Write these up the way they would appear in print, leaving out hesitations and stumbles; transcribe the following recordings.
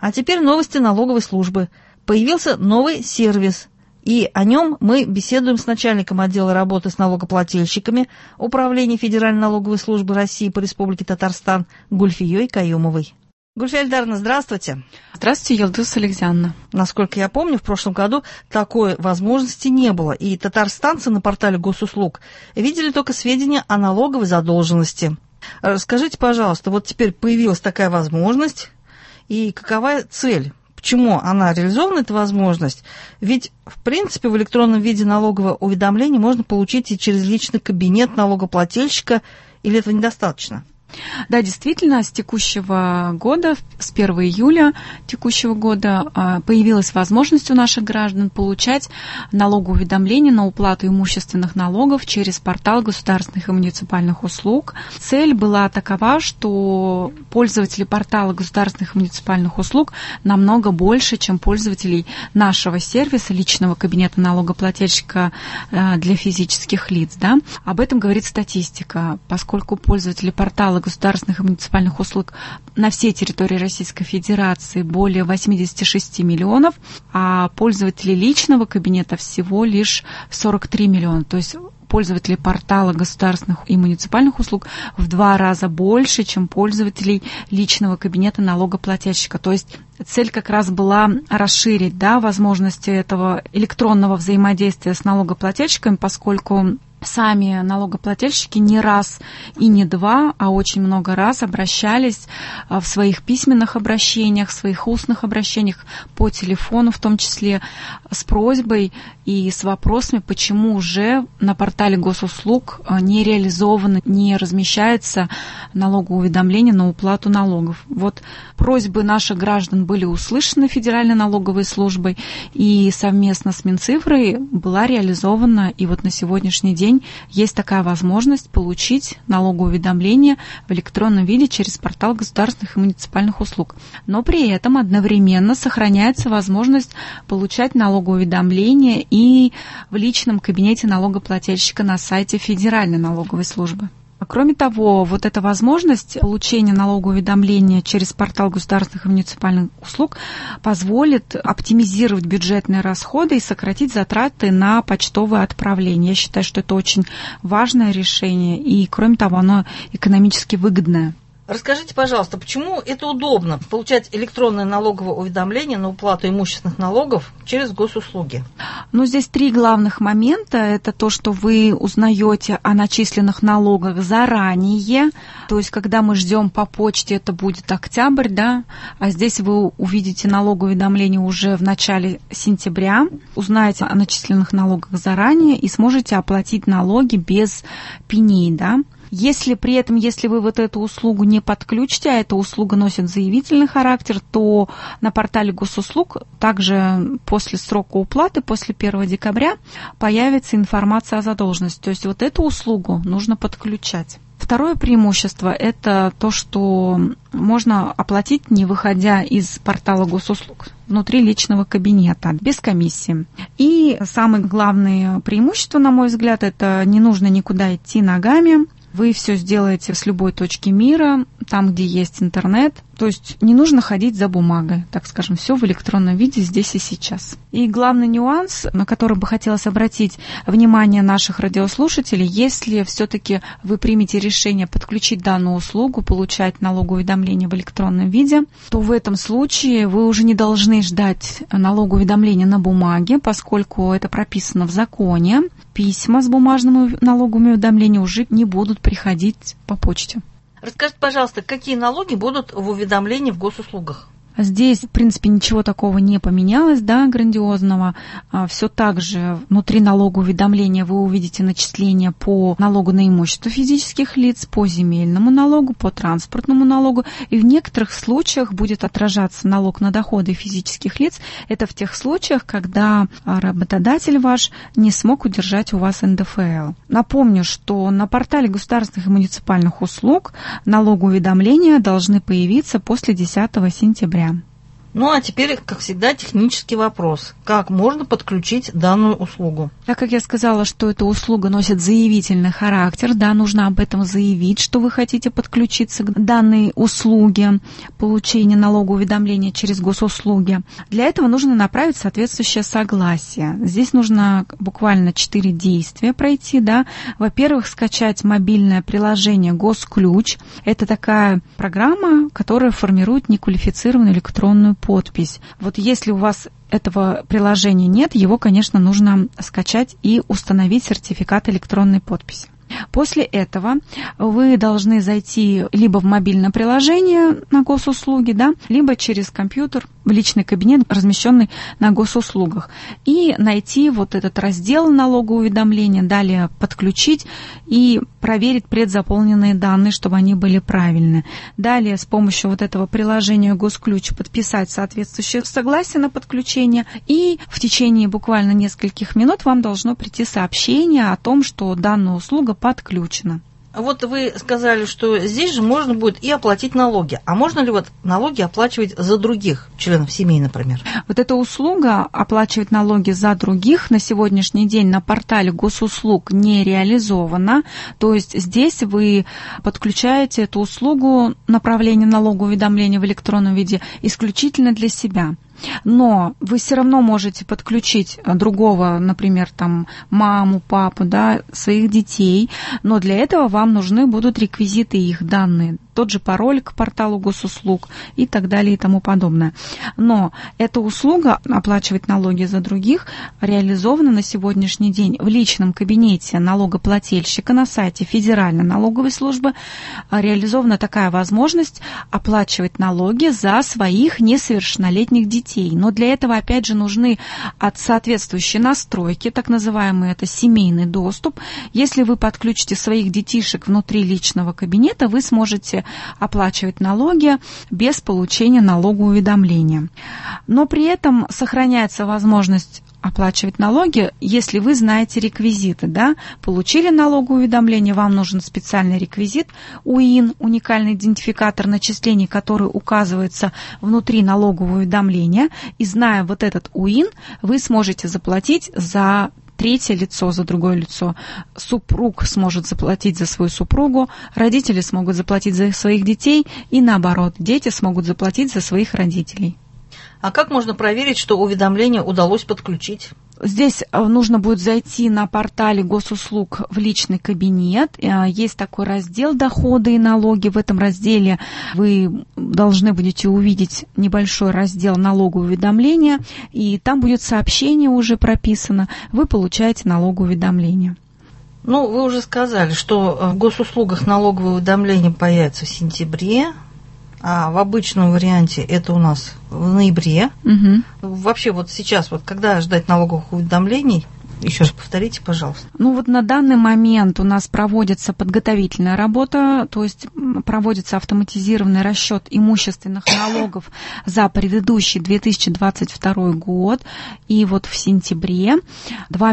А теперь новости налоговой службы. Появился новый сервис, и о нем мы беседуем с начальником отдела работы с налогоплательщиками Управления Федеральной налоговой службы России по Республике Татарстан Гульфией Каюмовой. Гульфия Эльдаровна, здравствуйте. Здравствуйте, Елдус Александровна. Насколько я помню, в прошлом году такой возможности не было, и татарстанцы на портале госуслуг видели только сведения о налоговой задолженности. Скажите, пожалуйста, вот теперь появилась такая возможность, и какова цель? Почему она реализована, эта возможность? Ведь, в принципе, в электронном виде налогового уведомления можно получить и через личный кабинет налогоплательщика, или этого недостаточно? Да, действительно, с текущего года, с 1 июля текущего года появилась возможность у наших граждан получать налогоуведомления на уплату имущественных налогов через портал государственных и муниципальных услуг. Цель была такова, что пользователи портала государственных и муниципальных услуг намного больше, чем пользователей нашего сервиса, личного кабинета налогоплательщика для физических лиц. Да? Об этом говорит статистика, поскольку пользователи портала государственных и муниципальных услуг на всей территории Российской Федерации более 86 миллионов, а пользователей личного кабинета всего лишь 43 миллиона. То есть пользователей портала государственных и муниципальных услуг в 2 раза больше, чем пользователей личного кабинета налогоплательщика. То есть цель как раз была расширить, да, возможности этого электронного взаимодействия с налогоплательщиками, поскольку сами налогоплательщики не раз и не два, а очень много раз обращались в своих письменных обращениях, в своих устных обращениях по телефону, в том числе с просьбой и с вопросами, почему уже на портале госуслуг не реализовано, не размещается налогоуведомление на уплату налогов. Вот просьбы наших граждан были услышаны Федеральной налоговой службой, и совместно с Минцифрой была реализована, и вот на сегодняшний день есть такая возможность получить налогоуведомление в электронном виде через портал государственных и муниципальных услуг. Но при этом одновременно сохраняется возможность получать налогоуведомление и в личном кабинете налогоплательщика на сайте Федеральной налоговой службы. Кроме того, вот эта возможность получения налогоуведомления через портал государственных и муниципальных услуг позволит оптимизировать бюджетные расходы и сократить затраты на почтовое отправление. Я считаю, что это очень важное решение, и, кроме того, оно экономически выгодное. Расскажите, пожалуйста, почему это удобно получать электронное налоговое уведомление на уплату имущественных налогов через госуслуги? Ну, здесь 3 главных момента. Это то, что вы узнаете о начисленных налогах заранее. То есть, когда мы ждем по почте, это будет октябрь, да, а здесь вы увидите налоговое уведомление уже в начале сентября, узнаете о начисленных налогах заранее и сможете оплатить налоги без пеней, да. Если при этом, если вы вот эту услугу не подключите, а эта услуга носит заявительный характер, то на портале госуслуг также после срока уплаты, после 1 декабря, появится информация о задолженности. То есть вот эту услугу нужно подключать. Второе преимущество – это то, что можно оплатить, не выходя из портала госуслуг, внутри личного кабинета, без комиссии. И самое главное преимущество, на мой взгляд, это не нужно никуда идти ногами. Вы все сделаете с любой точки мира, там, где есть интернет. То есть не нужно ходить за бумагой, так скажем, все в электронном виде здесь и сейчас. И главный нюанс, на который бы хотелось обратить внимание наших радиослушателей, если все-таки вы примете решение подключить данную услугу, получать налогоуведомление в электронном виде, то в этом случае вы уже не должны ждать налогоуведомления на бумаге, поскольку это прописано в законе. Письма с бумажным налоговым уведомлением уже не будут приходить по почте. Расскажите, пожалуйста, какие налоги будут в уведомлении в госуслугах? Здесь, в принципе, ничего такого не поменялось, да, грандиозного. Все так же внутри налогового уведомления вы увидите начисления по налогу на имущество физических лиц, по земельному налогу, по транспортному налогу. И в некоторых случаях будет отражаться налог на доходы физических лиц. Это в тех случаях, когда работодатель ваш не смог удержать у вас НДФЛ. Напомню, что на портале государственных и муниципальных услуг налогоуведомления должны появиться после 10 сентября. Ну, а теперь, как всегда, технический вопрос. Как можно подключить данную услугу? Так как я сказала, что эта услуга носит заявительный характер, да, нужно об этом заявить, что вы хотите подключиться к данной услуге получения налогового уведомления через госуслуги. Для этого нужно направить соответствующее согласие. Здесь нужно буквально 4 действия пройти, да. Во-первых, скачать мобильное приложение «Госключ». Это такая программа, которая формирует неквалифицированную электронную подпись. Вот если у вас этого приложения нет, его, конечно, нужно скачать и установить сертификат электронной подписи. После этого вы должны зайти либо в мобильное приложение на госуслуги, да, либо через компьютер в личный кабинет, размещенный на госуслугах, и найти вот этот раздел налогового уведомления, далее подключить и проверить предзаполненные данные, чтобы они были правильны. Далее с помощью вот этого приложения «Госключ» подписать соответствующее согласие на подключение, и в течение буквально нескольких минут вам должно прийти сообщение о том, что данная услуга подключена. Вот вы сказали, что здесь же можно будет и оплатить налоги. А можно ли вот налоги оплачивать за других членов семьи, например? Вот эта услуга оплачивать налоги за других на сегодняшний день на портале госуслуг не реализована. То есть здесь вы подключаете эту услугу направления налогового уведомления в электронном виде исключительно для себя. Но вы все равно можете подключить другого, например, там, маму, папу, да, своих детей, но для этого вам нужны будут реквизиты их данные, тот же пароль к порталу госуслуг и так далее и тому подобное. Но эта услуга оплачивать налоги за других реализована на сегодняшний день в личном кабинете налогоплательщика на сайте Федеральной налоговой службы. Реализована такая возможность оплачивать налоги за своих несовершеннолетних детей. Но для этого, опять же, нужны соответствующие настройки, так называемый это семейный доступ. Если вы подключите своих детишек внутри личного кабинета, вы сможете оплачивать налоги без получения налогового уведомления. Но при этом сохраняется возможность оплачивать налоги, если вы знаете реквизиты, да, получили налоговое уведомление, вам нужен специальный реквизит УИН, уникальный идентификатор начислений, который указывается внутри налогового уведомления, и зная вот этот УИН, вы сможете заплатить за третье лицо, за другое лицо. Супруг сможет заплатить за свою супругу, родители смогут заплатить за своих детей, и наоборот, дети смогут заплатить за своих родителей. А как можно проверить, что уведомление удалось подключить? Здесь нужно будет зайти на портале госуслуг в личный кабинет. Есть такой раздел «Доходы и налоги». В этом разделе вы должны будете увидеть небольшой раздел «Налоговые уведомления», и там будет сообщение уже прописано. Вы получаете налоговое уведомление. Ну, вы уже сказали, что в госуслугах налоговое уведомление появится в сентябре, а в обычном варианте это у нас в ноябре. Угу. Вообще вот сейчас, вот когда ждать налоговых уведомлений? Еще раз повторите, пожалуйста. Ну вот на данный момент у нас проводится подготовительная работа, то есть проводится автоматизированный расчет имущественных налогов за предыдущий 2022 год. И вот в сентябре 2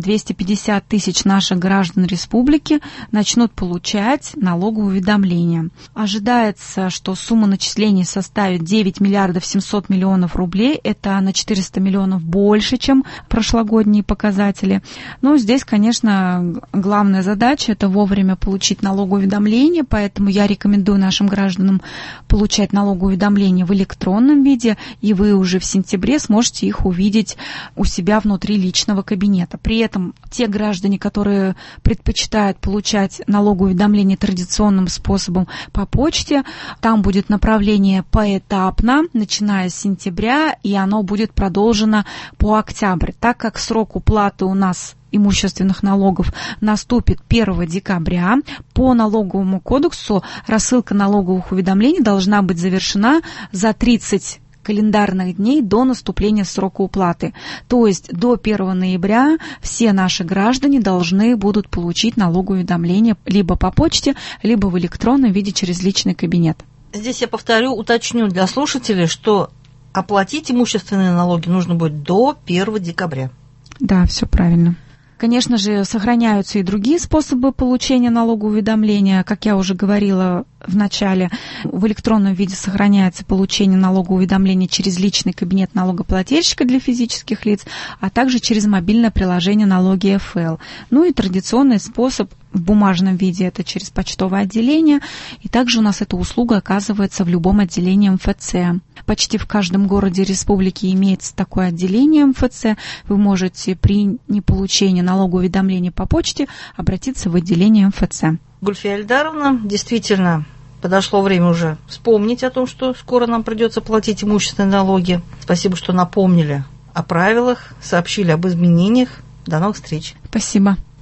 250 000 наших граждан республики начнут получать налоговое уведомление. Ожидается, что сумма начислений составит 9 700 000 000 рублей. Это на 400 миллионов больше, чем прошлогодние показатели. Но здесь, конечно, главная задача – это вовремя получить налоговое уведомление, поэтому я рекомендую нашим гражданам получать налоговое уведомление в электронном виде, и вы уже в сентябре сможете их увидеть у себя внутри личного кабинета. При этом те граждане, которые предпочитают получать налоговое уведомление традиционным способом по почте, там будет направление поэтапно, начиная с сентября, и оно будет продолжено по октябрь, так как срок уплаты у нас имущественных налогов наступит 1 декабря. По налоговому кодексу рассылка налоговых уведомлений должна быть завершена за 30 календарных дней до наступления срока уплаты. То есть до 1 ноября все наши граждане должны будут получить налоговое уведомление либо по почте, либо в электронном виде через личный кабинет. Здесь я повторю, уточню для слушателей, что оплатить имущественные налоги нужно будет до 1 декабря. Да, все правильно. Конечно же, сохраняются и другие способы получения налогового уведомления. Как я уже говорила, в начале, в электронном виде сохраняется получение налогового уведомления через личный кабинет налогоплательщика для физических лиц, а также через мобильное приложение налоги ФЛ. Ну и традиционный способ в бумажном виде — это через почтовое отделение, и также у нас эта услуга оказывается в любом отделении МФЦ. Почти в каждом городе республики имеется такое отделение МФЦ. Вы можете при неполучении налогового уведомления по почте обратиться в отделение МФЦ. Гульфия Эльдаровна, действительно, подошло время уже вспомнить о том, что скоро нам придется платить имущественные налоги. Спасибо, что напомнили о правилах, сообщили об изменениях. До новых встреч. Спасибо.